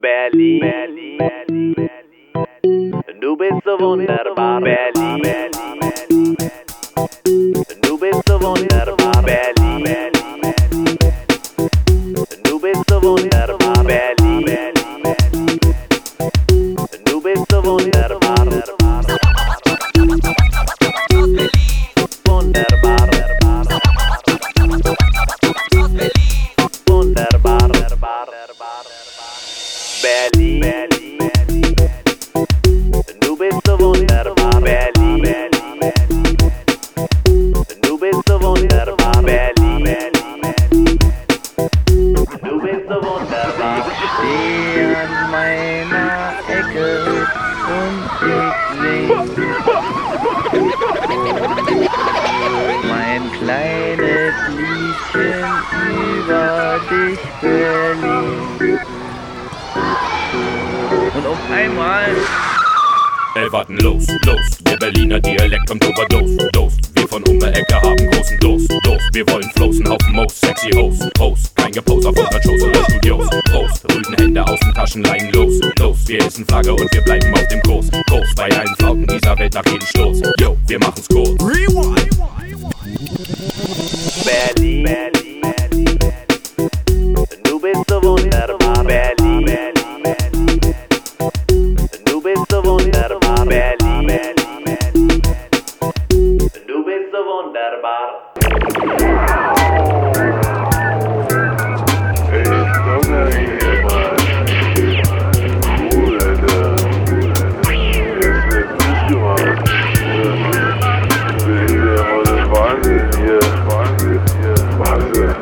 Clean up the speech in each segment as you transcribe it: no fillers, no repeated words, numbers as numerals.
Berlin, du bist so wunderbar, Berlin, du bist so wunderbar, Berlin, du bist so wunderbar, Berlin, du bist so wunderbar, wunderbar, wunderbar, Berlin, du bist so wunderbar, Berlin, du bist so wunderbar, Berlin, du bist so wunderbar. Ich steh an meiner Ecke und ich sing mein kleines Liedchen über dich, Berlin. Und auf einmal warten los, der Berliner Dialekt kommt overdose, wir von Ecke haben großen Durst, wir wollen flossen, Haufen Moos, sexy Host, kein Gepose auf 100 Shows oder Studios, Prost, rüden Hände aus den Taschen, Leinen los, wir essen Flagge und wir bleiben auf dem Kurs, bei allen Flauten dieser Welt nach jedem Stoß, yo, wir machen's kurz. Berlin, du bist so wunderbar, Berlin, du bist so wunderbar, Berlin, du bist so wunderbar. Ey, komm ja hier mal. Cool, Alter. Jetzt wird nicht gemacht. Wahnsinn hier. Wahnsinn.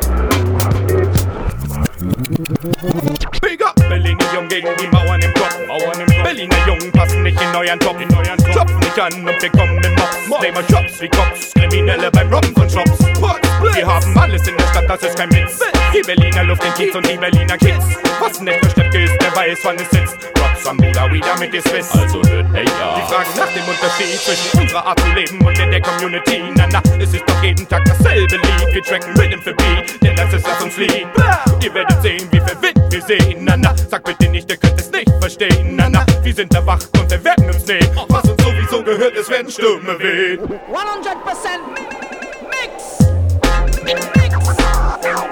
Big up! Berliner Jungen gegen die Mauern im Kopf. Berliner Jungen passen nicht in euren Topf. Klopfen nicht an und wir kommen in Mobs. Nehmen Jobs wie Cops, Kriminelle beim Robben von Shops. Wir haben alles in der Stadt, das ist kein Witz. Die Berliner Luft, den Kiez und die Berliner Kids. Was nicht für Steppke ist, der weiß, wann es sitzt. Rocks am Bruder, wieder mit dir Swiss. Also hört, hey ja. Die fragen nach dem Unterschied zwischen unserer Art zu leben und der Community. Na, es ist doch jeden Tag dasselbe Lied. Wir tracken Rhythm für Beat, denn das ist was uns lieb. Ihr werdet sehen, wie verwirrt wir sehen. Na, sag bitte nicht, ihr könnt es nicht verstehen. Na, wir sind erwacht und wir werden uns nehmen. Was uns sowieso gehört, es werden Stürme wehen. 100% mix.